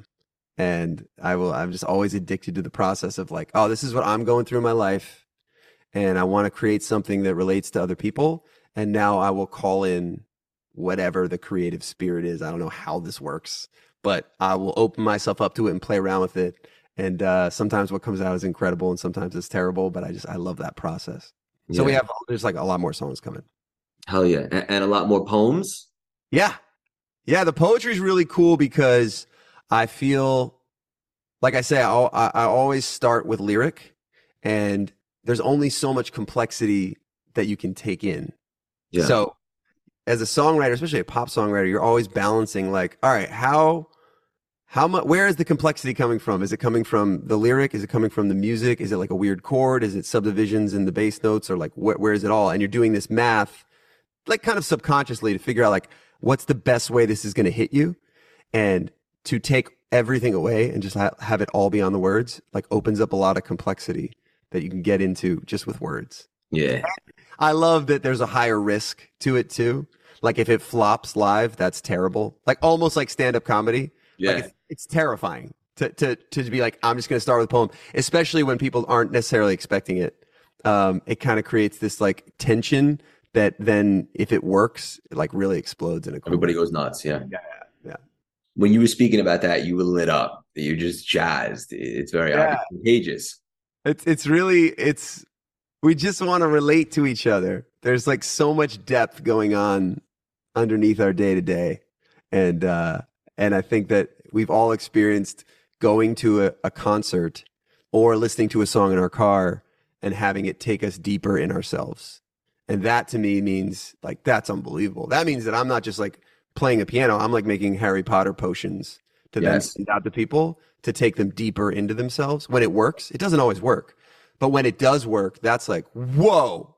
And I will, I'm just always addicted to the process of like, oh, this is what I'm going through in my life. And I want to create something that relates to other people. And now I will call in whatever the creative spirit is. I don't know how this works, but I will open myself up to it and play around with it. And uh, sometimes what comes out is incredible and sometimes it's terrible, but I just, I love that process. Yeah. So we have, there's like a lot more songs coming. Hell yeah. And, and a lot more poems? Yeah. Yeah. The poetry is really cool because I feel, like I say, I, I, I always start with lyric and there's only so much complexity that you can take in. Yeah. So as a songwriter, especially a pop songwriter, you're always balancing like, all right, how, how much, where is the complexity coming from? Is it coming from the lyric? Is it coming from the music? Is it like a weird chord? Is it subdivisions in the bass notes or like, wh- where is it all? And you're doing this math, like kind of subconsciously to figure out like, what's the best way this is going to hit you? And to take everything away and just ha- have it all be on the words, like opens up a lot of complexity that you can get into just with words. Yeah. I love that there's a higher risk to it too. Like if it flops live, that's terrible. Like almost like stand-up comedy. Yeah. Like it's, it's terrifying to, to, to be like, I'm just going to start with a poem, especially when people aren't necessarily expecting it. Um, it kind of creates this like tension that then if it works, it like really explodes in a cool Everybody way. goes nuts. Yeah. Yeah. Yeah. When you were speaking about that, you were lit up. You're just jazzed. It's very yeah. contagious. It's it's really, it's, we just want to relate to each other. There's like so much depth going on underneath our day to day. And, uh, and I think that we've all experienced going to a, a concert or listening to a song in our car and having it take us deeper in ourselves. And that to me means like, that's unbelievable. That means that I'm not just like playing a piano. I'm like making Harry Potter potions to yes. then send out to people to take them deeper into themselves. When it works, it doesn't always work. But when it does work, that's like, whoa,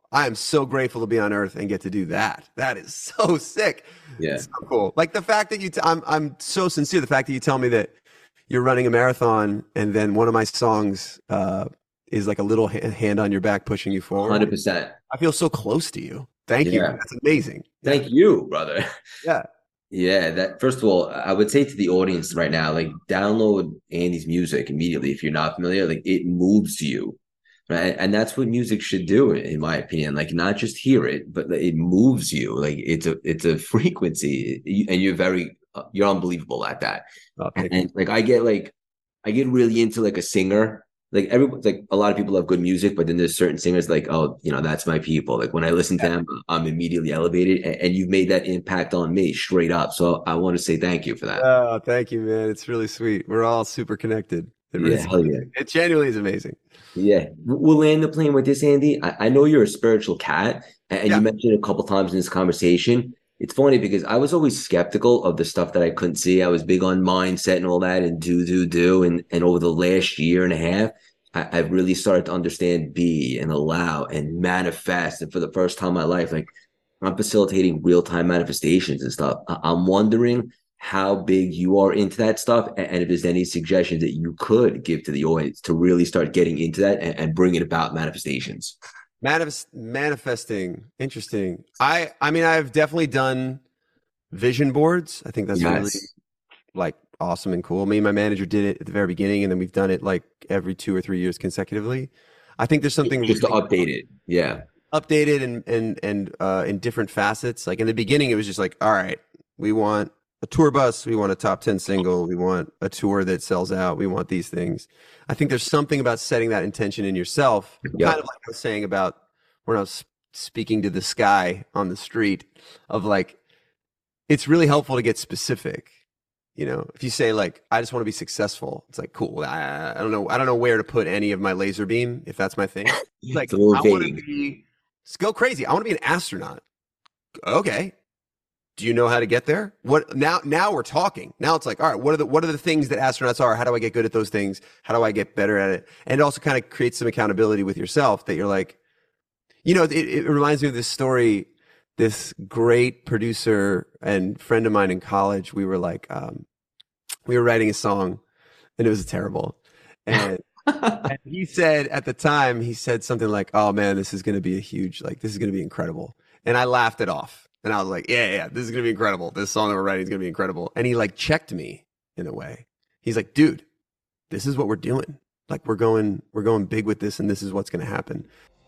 I am so grateful to be on Earth and get to do that. That is so sick. Yeah. It's so cool. Like the fact that you, t- I'm, I'm so sincere. The fact that you tell me that you're running a marathon and then one of my songs uh, is like a little ha- hand on your back pushing you forward. one hundred percent. I feel so close to you. Thank you. Yeah. That's amazing. Thank you, brother. Yeah. Yeah, that first of all, I would say to the audience right now, like download Andy's music immediately if you're not familiar. Like it moves you, right? And that's what music should do, in my opinion. Like not just hear it, but it moves you. Like it's a it's a frequency, and you're very you're unbelievable at that. Oh, and, and like I get like I get really into like a singer. Like everyone, like a lot of people have good music, but then there's certain singers like, oh, you know, that's my people. Like when I listen to them, I'm immediately elevated, and, and you've made that impact on me straight up. So I want to say thank you for that. Oh, thank you, man. It's really sweet. We're all super connected. It really Yeah, hell yeah. It genuinely is amazing. Yeah, we'll land the plane with this, Andy. I, I know you're a spiritual cat, and Yeah. you mentioned a couple times in this conversation. It's funny because I was always skeptical of the stuff that I couldn't see. I was big on mindset and all that, and do, do, do. And, and over the last year and a half, I, I've really started to understand, be, and allow, and manifest. And for the first time in my life, like I'm facilitating real-time manifestations and stuff. I, I'm wondering how big you are into that stuff, and, and if there's any suggestions that you could give to the audience to really start getting into that and, and bringing about manifestations. Manifest, manifesting, interesting. I, I mean, I've definitely done vision boards. I think that's Yes. really like awesome and cool. Me and my manager did it at the very beginning, and then we've done it like every two or three years consecutively. I think there's something Just to really update it. Yeah. updated and and and uh, in different facets. Like in the beginning, it was just like, all right, we want a tour bus, we want a top ten single, we want a tour that sells out, we want these things. I think there's something about setting that intention in yourself, Yeah. kind of like I was saying about when I was speaking to the sky on the street, of like, it's really helpful to get specific. You know, if you say like, I just want to be successful, it's like, cool. I, I don't know. I don't know where to put any of my laser beam, if that's my thing. It's like, It's a little I want to vague. be, let's go crazy. I want to be an astronaut. Okay. Do you know how to get there? What now? Now we're talking. Now it's like, all right, what are the what are the things that astronauts are? How do I get good at those things? How do I get better at it? And it also kind of creates some accountability with yourself that you're like, you know, it, it reminds me of this story. This great producer and friend of mine in college, we were like, um, we were writing a song, and it was terrible. And, and he said at the time, he said something like, "Oh man, this is going to be a huge, like, this is going to be incredible." And I laughed it off. And I was like, yeah, yeah, this is going to be incredible. This song that we're writing is going to be incredible. And he like checked me in a way. He's like, dude, this is what we're doing. Like we're going, we're going big with this, and this is what's going to happen.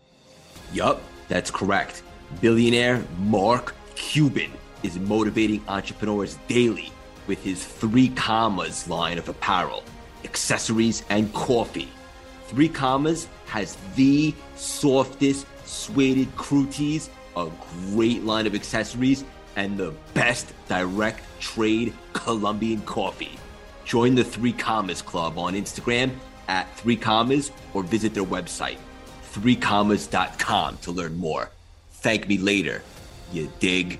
Yup, that's correct. Billionaire Mark Cuban is motivating entrepreneurs daily with his Three Commas line of apparel, accessories, and coffee. Three Commas has the softest suede crew tees, a great line of accessories, and the best direct trade Colombian coffee. Join the Three Commas Club on Instagram at Three Commas or visit their website, three commas dot com, to learn more. Thank me later, you dig?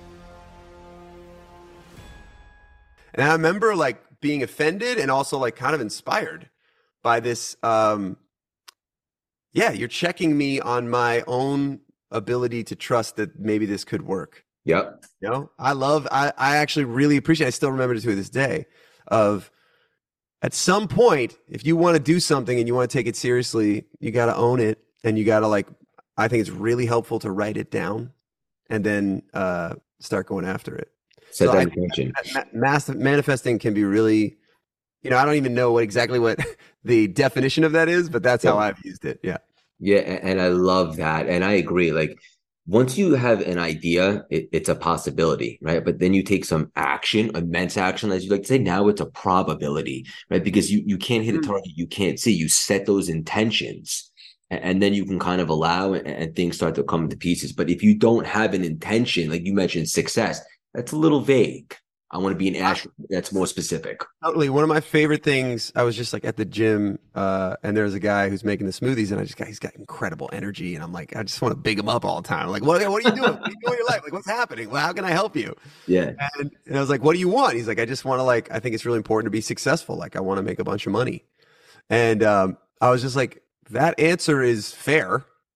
And I remember like being offended and also like kind of inspired by this. Um, yeah, you're checking me on my own ability to trust that maybe this could work. Yep. You know, I love, I, I actually really appreciate, I still remember it to this day, of at some point, if you want to do something and you want to take it seriously, you got to own it. And you got to like, I think it's really helpful to write it down and then uh, start going after it. Set So that I- intention. Ma- mass- manifesting can be really, you know, I don't even know what exactly what the definition of that is, but that's how Yeah. I've used it. Yeah. Yeah, a- and I love that. And I agree. Like, once you have an idea, it, it's a possibility, right? But then you take some action, immense action, as you like to say. Now it's a probability, right? Because you, you can't hit a Mm. target you can't see. You set those intentions, and, and then you can kind of allow it, and things start to come into pieces. But if you don't have an intention, like you mentioned, success, that's a little vague. I want to be an astronaut. That's more specific. Totally. One of my favorite things, I was just like at the gym, uh, and there's a guy who's making the smoothies, and I just got, he's got incredible energy. And I'm like, I just want to big him up all the time. Like, what, what are you doing? What are you doing in your life? Like, what's happening? Well, how can I help you? Yeah. And, and I was like, what do you want? He's like, I just want to like, I think it's really important to be successful. Like, I want to make a bunch of money. And um, I was just like, that answer is fair,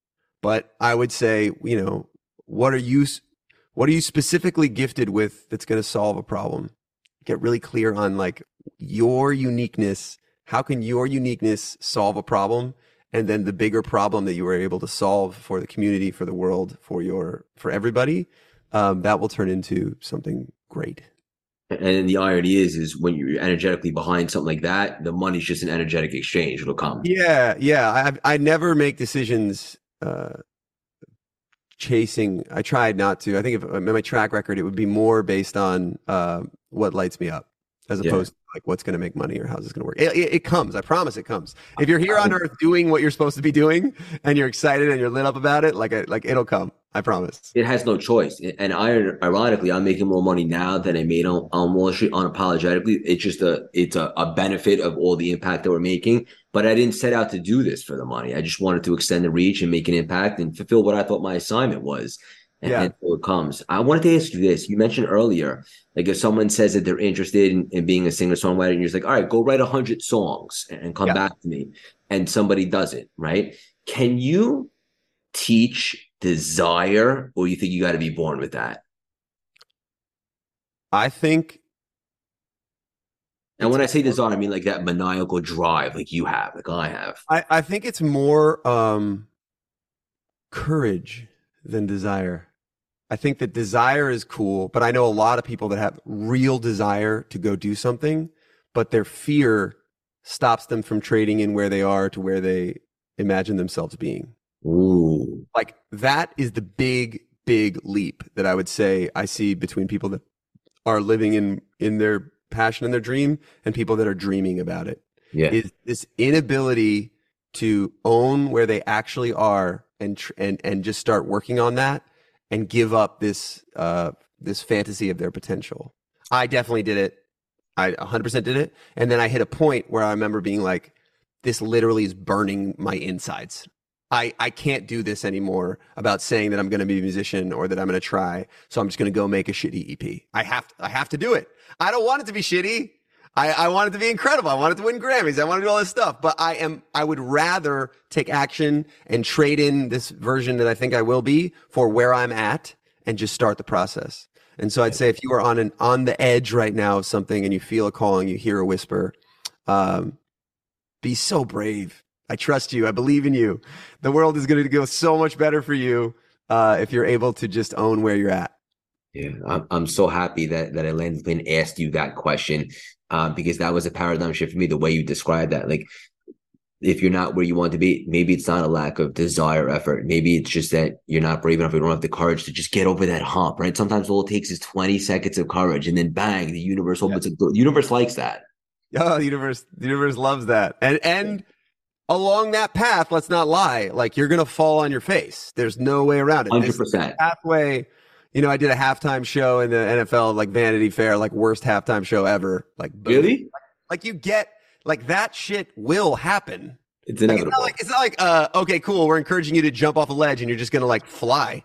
but I would say, you know, what are you, what are you specifically gifted with that's going to solve a problem? Get really clear on like your uniqueness. How can your uniqueness solve a problem? And then the bigger problem that you were able to solve for the community, for the world, for your, for everybody, um, that will turn into something great. And the irony is, is when you're energetically behind something like that, the money's just an energetic exchange. It'll come. Yeah, yeah. I I never make decisions uh, chasing. I tried not to. I think if in my track record, it would be more based on uh, what lights me up, as opposed yeah. to like what's going to make money or how's this going to work. It, it, it comes. I promise, it comes. If you're here on Earth doing what you're supposed to be doing, and you're excited and you're lit up about it, like I, like it'll come. I promise. It has no choice. And I, ironically, I'm making more money now than I made on, on Wall Street unapologetically. It's just a, it's a, a benefit of all the impact that we're making. But I didn't set out to do this for the money. I just wanted to extend the reach and make an impact and fulfill what I thought my assignment was. And, yeah. and so it comes. I wanted to ask you this. You mentioned earlier, like if someone says that they're interested in, in being a singer-songwriter, and you're just like, all right, go write one hundred songs and come yeah. back to me. And somebody does it, right? Can you teach desire, or you think you got to be born with that? I think. And when I say desire, I mean like that maniacal drive, like you have, like I have. I, I think it's more um, courage than desire. I think that desire is cool, but I know a lot of people that have real desire to go do something, but their fear stops them from trading in where they are to where they imagine themselves being. Ooh. Like that is the big, big leap that I would say I see between people that are living in, in their passion and their dream and people that are dreaming about it. Yeah. Is this inability to own where they actually are and, tr- and, and just start working on that and give up this, uh, this fantasy of their potential. I definitely did it. I one hundred percent did it. And then I hit a point where I remember being like, this literally is burning my insides. I, I can't do this anymore about saying that I'm going to be a musician or that I'm going to try. So I'm just going to go make a shitty E P. I have to, I have to do it. I don't want it to be shitty. I, I want it to be incredible. I want it to win Grammys. I want to do all this stuff, but I am, I would rather take action and trade in this version that I think I will be for where I'm at and just start the process. And so I'd say if you are on an, on the edge right now of something and you feel a calling, you hear a whisper, um, be so brave. I trust you. I believe in you. The world is going to go so much better for you uh, if you're able to just own where you're at. Yeah, I'm I'm so happy that that I landed and asked you that question uh, because that was a paradigm shift for me. The way you described that, like if you're not where you want to be, maybe it's not a lack of desire, effort. Maybe it's just that you're not brave enough. You don't have the courage to just get over that hump, right? Sometimes all it takes is twenty seconds of courage, and then bang, the universe opens. Yeah. The universe likes that. Oh, the universe, the universe loves that, and and. Along that path, let's not lie. Like you're gonna fall on your face. There's no way around it. one hundred percent. Halfway, you know, I did a halftime show in the N F L, like Vanity Fair, like worst halftime show ever. Like boom. Really? Like, like you get like that shit will happen. It's inevitable. Like, it's not like it's not like uh, okay, cool. We're encouraging you to jump off a ledge and you're just gonna like fly.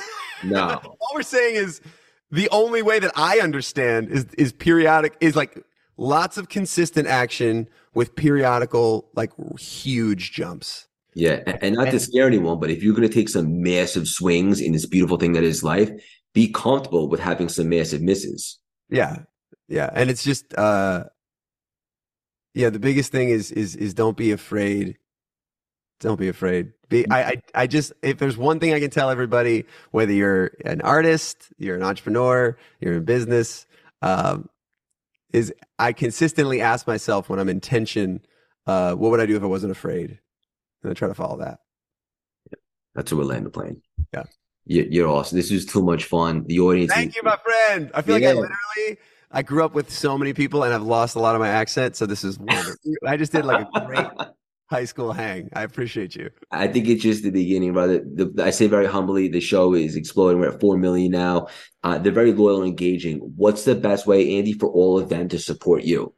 No. All we're saying is the only way that I understand is is periodic is like lots of consistent action with periodical, like huge jumps. Yeah. And, and not to scare anyone, but if you're going to take some massive swings in this beautiful thing that is life, be comfortable with having some massive misses. Yeah. Yeah. And it's just, uh, yeah, the biggest thing is, is, is don't be afraid. Don't be afraid. Be, I, I, I just, if there's one thing I can tell everybody, whether you're an artist, you're an entrepreneur, you're in business, um, is I consistently ask myself when I'm in tension, uh, what would I do if I wasn't afraid? And I try to follow that. Yeah, that's what we'll land the plane. Yeah. You're awesome. This was too much fun. The audience. Thank is- you, my friend. I feel yeah. like I literally, I grew up with so many people and I've lost a lot of my accent. So this is wonderful. I just did like a great high school hang. I appreciate you. I think it's just the beginning, brother. The, I say very humbly, the show is exploding. We're at four million now. Uh, they're very loyal and engaging. What's the best way, Andy, for all of them to support you?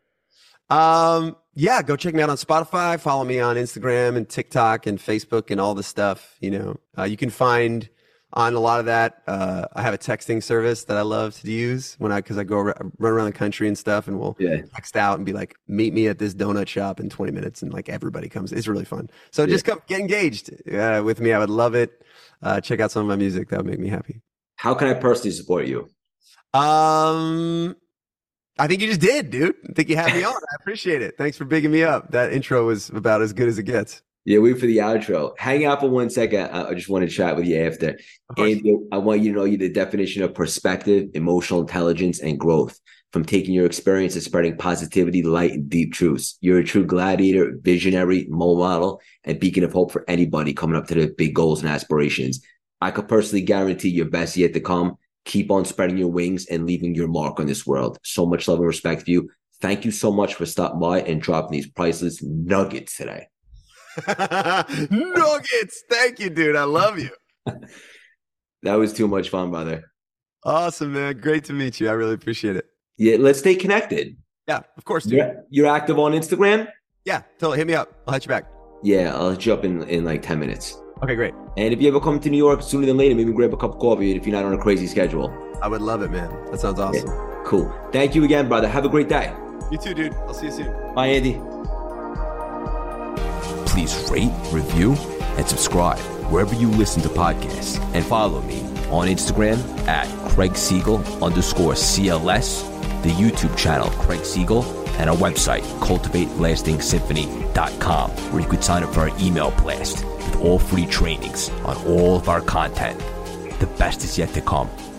Um, yeah, go check me out on Spotify. Follow me on Instagram and TikTok and Facebook and all the stuff. You know, uh, you can find on a lot of that. Uh, I have a texting service that I love to use when I, cause I go ar- run around the country and stuff, and we'll yeah. text out and be like, meet me at this donut shop in twenty minutes. And like everybody comes. It's really fun. So yeah. just come get engaged uh, with me. I would love it. Uh, check out some of my music. That would make me happy. How can I personally support you? Um, I think you just did, dude. I think you had me on. I appreciate it. Thanks for bigging me up. That intro was about as good as it gets. Yeah, wait for the outro. Hang out for one second. I just want to chat with you after. And I want you to know you the definition of perspective, emotional intelligence, and growth. From taking your experience and spreading positivity, light, and deep truths. You're a true gladiator, visionary, role model, and beacon of hope for anybody coming up to the big goals and aspirations. I could personally guarantee your best yet to come. Keep on spreading your wings and leaving your mark on this world. So much love and respect for you. Thank you so much for stopping by and dropping these priceless nuggets today. Nuggets. Thank you, dude. I love you. That was too much fun, brother. Awesome, man. Great to meet you. I really appreciate it. Yeah, let's stay connected. Yeah, of course, dude. You're, you're active on Instagram? Yeah, totally. Hit me up. I'll hit you back. Yeah, I'll hit you up in, in like ten minutes. Okay, great. And if you ever come to New York sooner than later, maybe grab a cup of coffee if you're not on a crazy schedule. I would love it, man. That sounds awesome. Yeah, cool. Thank you again, brother. Have a great day. You too, dude. I'll see you soon. Bye, Andy. Please rate, review, and subscribe wherever you listen to podcasts. And follow me on Instagram at Craig Siegel underscore C L S, the YouTube channel Craig Siegel, and our website, cultivate lasting symphony dot com, where you could sign up for our email blast with all free trainings on all of our content. The best is yet to come.